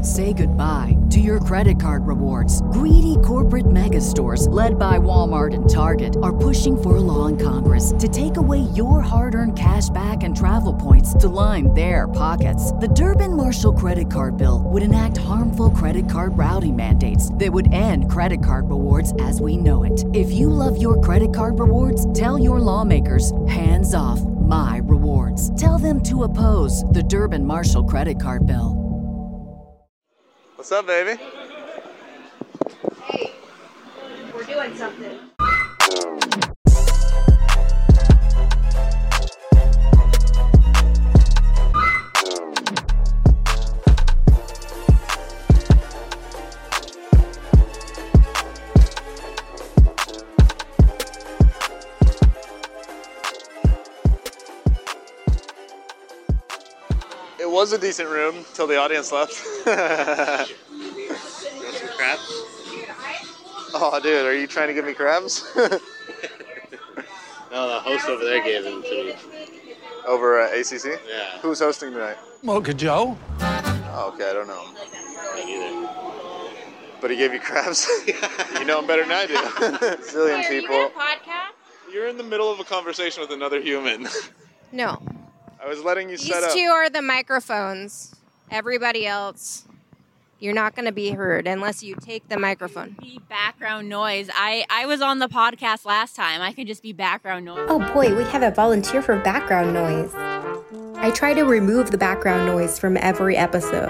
Say goodbye to your credit card rewards. Greedy corporate mega stores, led by Walmart and Target, are pushing for a law in Congress to take away your hard-earned cash back and travel points to line their pockets. The Durbin-Marshall credit card bill would enact harmful credit card routing mandates that would end credit card rewards as we know it. If you love your credit card rewards, tell your lawmakers, hands off my rewards. Tell them to oppose the Durbin-Marshall credit card bill. What's up, baby? Hey, we're doing something. It was a decent room till the audience left. You want some crabs? Oh, dude, are you trying to give me crabs? No, the host over there gave them to me. Over at ACC? Yeah. Who's hosting tonight? Mocha Joe. Oh, okay, I don't know. Me neither. But he gave you crabs? You know him better than I do. Zillion people. Are you in a podcast? You're in the middle of a conversation with another human. No. I was letting you set These up. two are the microphones. Everybody else, you're not going to be heard unless you take the microphone. Be background noise. I was on the podcast last time. I can just be background noise. Oh boy, we have a volunteer for background noise. I try to remove the background noise from every episode.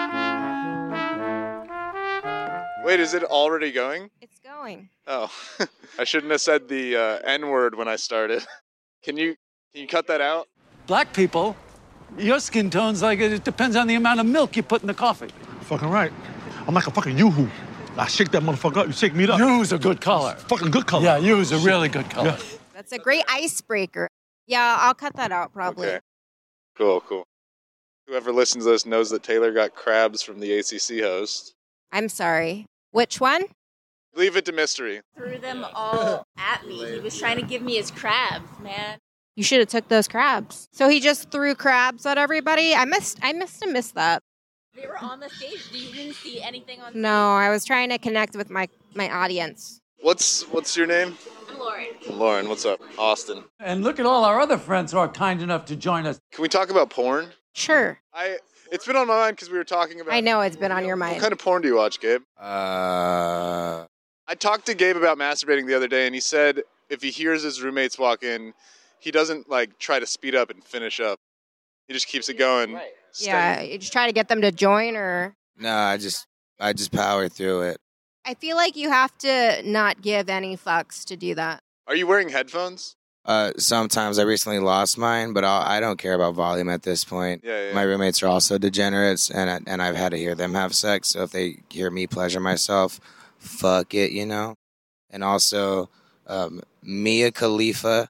Wait, is it already going? It's going. Oh, I shouldn't have said the N-word when I started. Can you cut that out? Black people, your skin tone's like it depends on the amount of milk you put in the coffee. Fucking right. I'm like a fucking yoo-hoo. I shake that motherfucker up, you shake me up. You's a good color. Fucking good color. Yeah, you's a really good color. Yeah. That's a great icebreaker. Yeah, I'll cut that out probably. Okay. Cool. Whoever listens to this knows that Taylor got crabs from the ACC host. I'm sorry. Which one? Leave it to mystery. Threw them all at me. He was trying to give me his crabs, man. You should have took those crabs. So he just threw crabs at everybody? I must have missed that. They were on the stage. You didn't see anything on stage? No, I was trying to connect with my audience. What's your name? I'm Lauren. Lauren, what's up? Austin. And look at all our other friends who are kind enough to join us. Can we talk about porn? Sure. It's been on my mind because we were talking about... I know it's been on your What mind. kind of porn do you watch, Gabe? I talked to Gabe about masturbating the other day, and he said if he hears his roommates walk in, he doesn't, try to speed up and finish up. He just keeps it going. Right. Yeah, you just try to get them to join or... No, I just power through it. I feel like you have to not give any fucks to do that. Are you wearing headphones? Sometimes I recently lost mine, but I don't care about volume at this point. Yeah. My roommates are also degenerates, and I've had to hear them have sex. So if they hear me pleasure myself, fuck it, you know. And also, Mia Khalifa,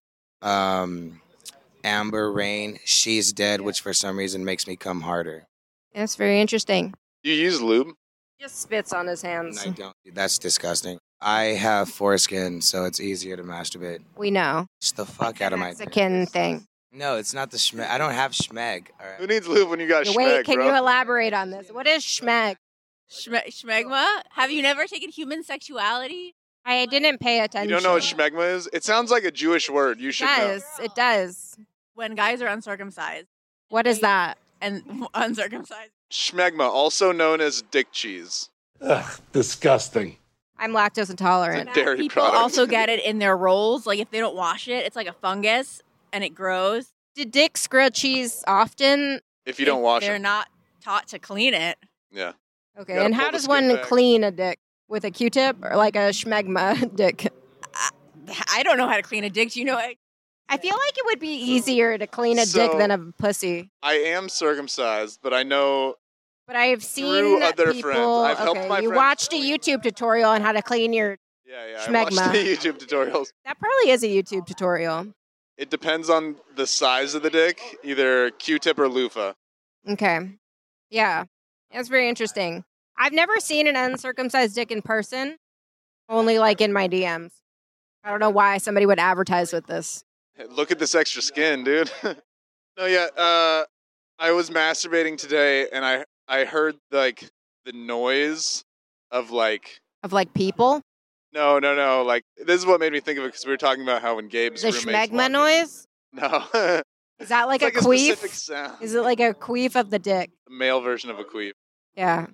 Amber Rain, she's dead, which for some reason makes me come harder. That's very interesting. Do you use lube? Just spits on his hands. And I don't. That's disgusting. I have foreskin, so it's easier to masturbate. We know. Just the fuck out of my Mexican thing. No, it's not the schmeg. I don't have schmeg. All right. Who needs lube when you got schmeg, Wait, can bro? you elaborate on this? What is schmeg? Schmegma? Have you never taken human sexuality? I didn't pay attention. You don't know what schmegma is? It sounds like a Jewish word. You should know. It does. When guys are uncircumcised What is that? and uncircumcised. Schmegma, also known as dick cheese. Ugh, disgusting. I'm lactose intolerant. It's a dairy People product. also get it in their rolls. Like if they don't wash it, it's like a fungus and it grows. Did dicks grill cheese often? If you don't wash They're it. not taught to clean it. Yeah. Okay, Gotta and pull how the does skin one back. clean a dick? With a Q-tip or like a schmegma dick? I don't know how to clean a dick. Do you know? I feel like it would be easier to clean a dick So- than a pussy. I am circumcised, but I know But I've seen Through other people. friends. I've helped okay, my you friends. watched a YouTube tutorial on how to clean your. I Schmegma. watched the YouTube tutorials. That probably is a YouTube tutorial. It depends on the size of the dick, either Q-tip or loofah. Okay. Yeah, that's very interesting. I've never seen an uncircumcised dick in person. Only like in my DMs. I don't know why somebody would advertise with this. Hey, look at this extra skin, dude. No, yeah. I was masturbating today, and I heard like the noise of like people? No. Like this is what made me think of it because we were talking about how when Gabe's The roommates schmegma noise? No. Is that like It's a like a queef? specific sound. Is it like a queef of the dick? The male version of a queef. Yeah.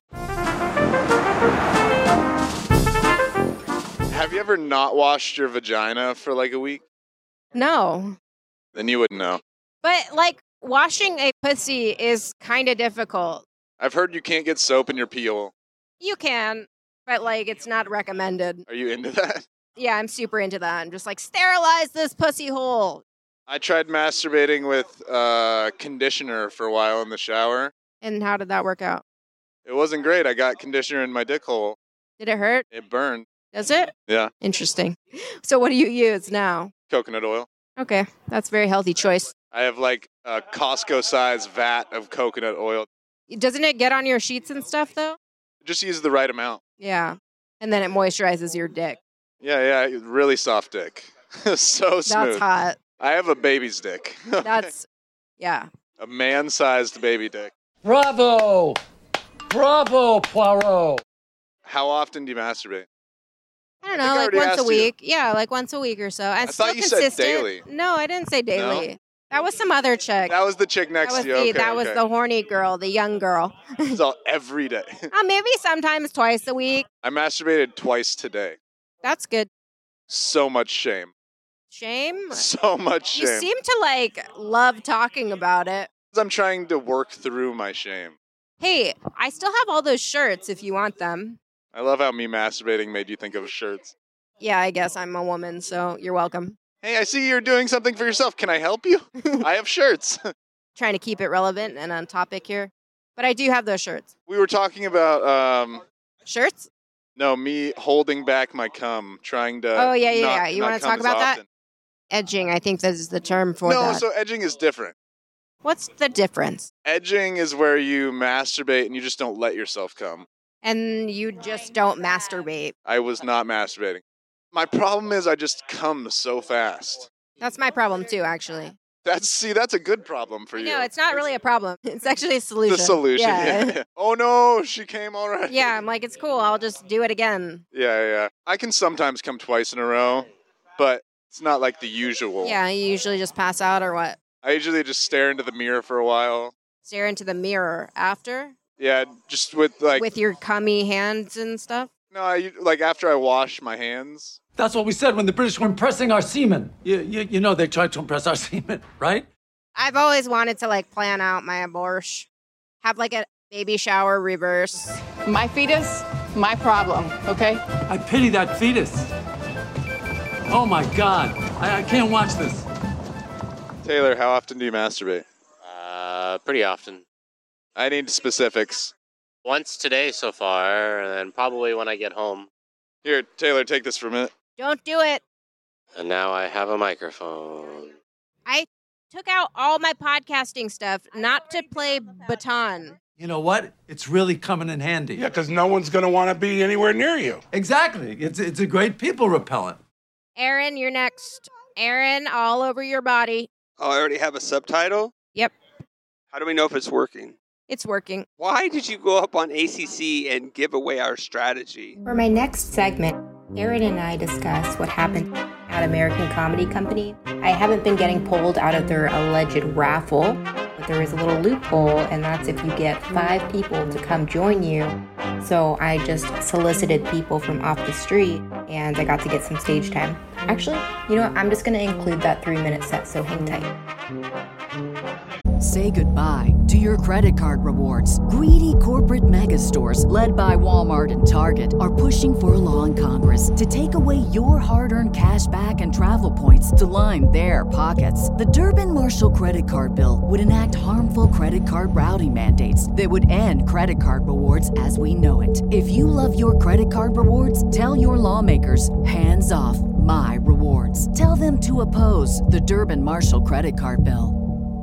Have you ever not washed your vagina for like a week? No. Then you wouldn't know. But like washing a pussy is kind of difficult. I've heard you can't get soap in your peel. You can, but like it's not recommended. Are you into that? Yeah, I'm super into that. I'm just like, sterilize this pussy hole. I tried masturbating with conditioner for a while in the shower. And how did that work out? It wasn't great. I got conditioner in my dick hole. Did it hurt? It burned. Does it? Yeah. Interesting. So what do you use now? Coconut oil. Okay, that's a very healthy choice. I have like a Costco-sized vat of coconut oil. Doesn't it get on your sheets and stuff though? Just use the right amount. Yeah. And then it moisturizes your dick. Yeah, really soft dick. So smooth. That's hot. I have a baby's dick. That's, yeah. A man-sized baby dick. Bravo! Bravo, Poirot! How often do you masturbate? I don't I know, like already once a asked you. week. Yeah, like once a week or so. And I still thought you said consistent. daily. No, I didn't say daily. No? That was some other chick. That was the chick next to you. Okay, that was the horny girl, the young girl. It's all every day. Maybe sometimes twice a week. I masturbated twice today. That's good. So much shame. Shame? So much shame. You seem to like love talking about it. I'm trying to work through my shame. Hey, I still have all those shirts if you want them. I love how me masturbating made you think of shirts. Yeah, I guess I'm a woman, so you're welcome. Hey, I see you're doing something for yourself. Can I help you? I have shirts. Trying to keep it relevant and on topic here. But I do have those shirts. We were talking about Shirts? no, me holding back my cum, trying to Oh, yeah. You want want to talk about that? Edging, I think this is the term for No, that. so edging is different. What's the difference? Edging is where you masturbate and you just don't let yourself come. And you just don't masturbate. I was not masturbating. My problem is I just come so fast. That's my problem too, actually. That's a good problem for you. No, it's not really a problem. It's actually a solution. The solution. Yeah. Yeah. Oh no, she came already. Yeah, I'm like, it's cool. I'll just do it again. Yeah. I can sometimes come twice in a row, but it's not like the usual. Yeah, you usually just pass out or what? I usually just stare into the mirror for a while. Stare into the mirror after? Yeah, just with like... With your cummy hands and stuff? No, like after I wash my hands. That's what we said when the British were impressing our seamen. You know they tried to impress our seamen, right? I've always wanted to like plan out my abortion. Have like a baby shower reverse. My fetus, my problem, okay? I pity that fetus. Oh my God, I can't watch this. Taylor, how often do you masturbate? Pretty often. I need specifics. Once today so far, and then probably when I get home. Here, Taylor, take this for a minute. Don't do it. And now I have a microphone. I took out all my podcasting stuff not to play baton. You know what? It's really coming in handy. Yeah, because no one's going to want to be anywhere near you. Exactly. It's a great people repellent. Aaron, you're next. Aaron, all over your body. Oh, I already have a subtitle? Yep. How do we know if it's working? It's working. Why did you go up on ACC and give away our strategy? For my next segment, Aaron and I discuss what happened at American Comedy Company. I haven't been getting pulled out of their alleged raffle, but there is a little loophole, and that's if you get 5 people to come join you. So I just solicited people from off the street, and I got to get some stage time. Actually, you know what? I'm just going to include that 3-minute set, so hang tight. Say goodbye to your credit card rewards. Greedy corporate mega stores, led by Walmart and Target, are pushing for a law in Congress to take away your hard-earned cash back and travel points to line their pockets. The Durbin-Marshall credit card bill would enact harmful credit card routing mandates that would end credit card rewards as we know it. If you love your credit card rewards, tell your lawmakers, hands off my rewards. Tell them to oppose the Durbin-Marshall credit card bill.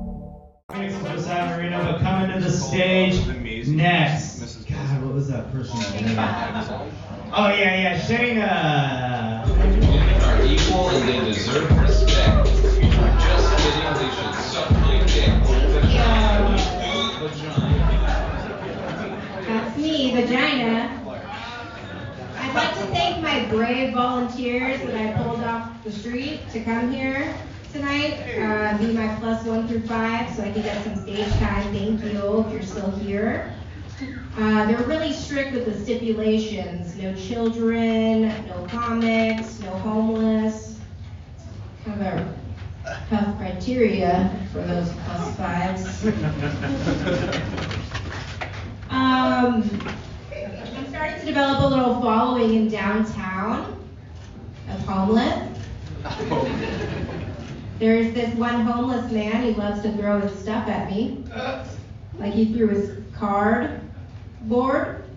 Marino, but coming to the stage next. God, what was that person's name? Oh, yeah, Shayna. Women are equal and they deserve respect. Just kidding, they should suck my dick. Vagina. That's me. me, Vagina. I'd like to thank my brave volunteers that I pulled off the street to come here tonight, be my +1 through 5, so I can get some stage time. Thank you if you're still here. They're really strict with the stipulations. No children, no comics, no homeless. Kind of a tough criteria for those +5s. I'm starting to develop a little following in downtown of homeless. There's this one homeless man, he loves to throw his stuff at me. Like he threw his cardboard,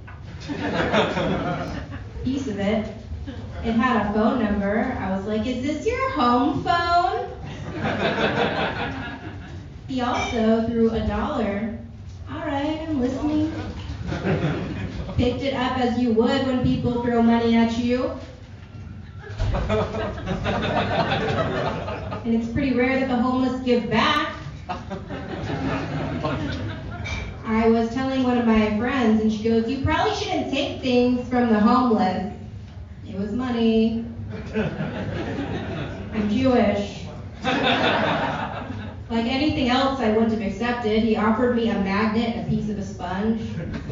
piece of it. It had a phone number. I was like, is this your home phone? He also threw $1. All right, I'm listening. Picked it up as you would when people throw money at you. And it's pretty rare that the homeless give back. I was telling one of my friends, and she goes, you probably shouldn't take things from the homeless. It was money. I'm Jewish. Like anything else I wouldn't have accepted. He offered me a magnet and a piece of a sponge.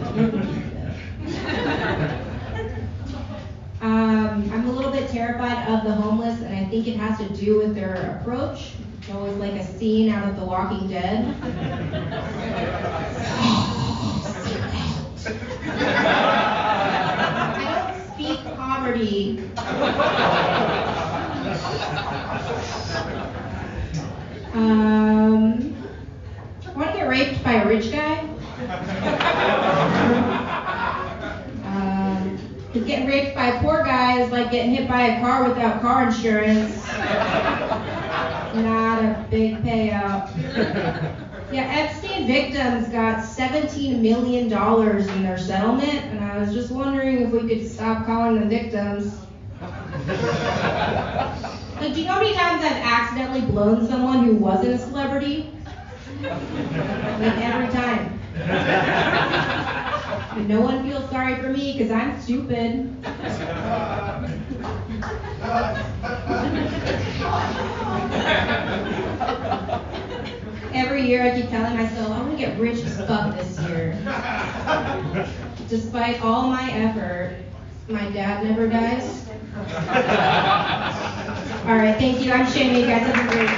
I'm a little bit terrified of the homeless, and I think it has to do with their approach. It's always like a scene out of The Walking Dead. I don't speak poverty. Want to get raped by a rich guy? Because getting raped by a poor guy is like getting hit by a car without car insurance. Not a big payout. Yeah, Epstein victims got $17 million in their settlement, and I was just wondering if we could stop calling them victims. Like, do you know how many times I've accidentally blown someone who wasn't a celebrity? Like, every time. And no one feels sorry for me because I'm stupid. Every year I keep telling myself, I'm gonna get rich as fuck this year. Despite all my effort, my dad never dies. All right, thank you. I'm Shani. You guys have a great.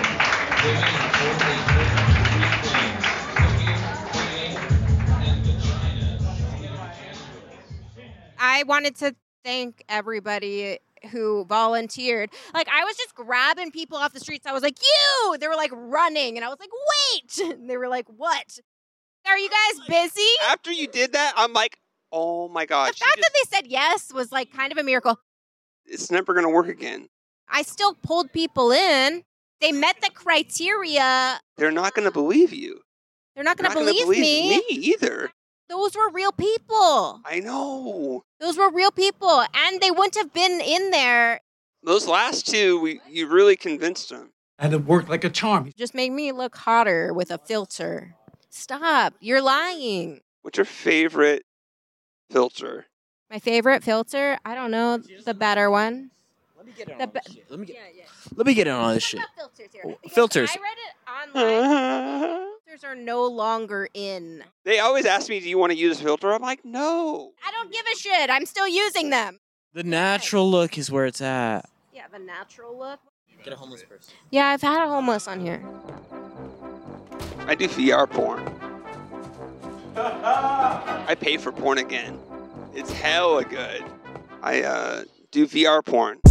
I wanted to thank everybody who volunteered. Like, I was just grabbing people off the streets. I was like, you! They were like running. And I was like, wait! And they were like, what? Are you guys busy? After you did that, I'm like, oh my God. The fact that they said yes was like kind of a miracle. It's never going to work again. I still pulled people in. They met the criteria. They're not going to believe you. They're not going to believe me. Me either. Those were real people. I know. Those were real people. And they wouldn't have been in there. Those last two, you really convinced them. And it worked like a charm. Just made me look hotter with a filter. Stop. You're lying. What's your favorite filter? My favorite filter? I don't know. The better one. Let me get in on all this shit. Filters. I read it online. Filters are no longer in. They always ask me, do you want to use a filter? I'm like, no. I don't give a shit. I'm still using them. The natural look is where it's at. Yeah, the natural look. Get a homeless person. Yeah, I've had a homeless on here. I do VR porn. I pay for porn again. It's hella good. I do VR porn.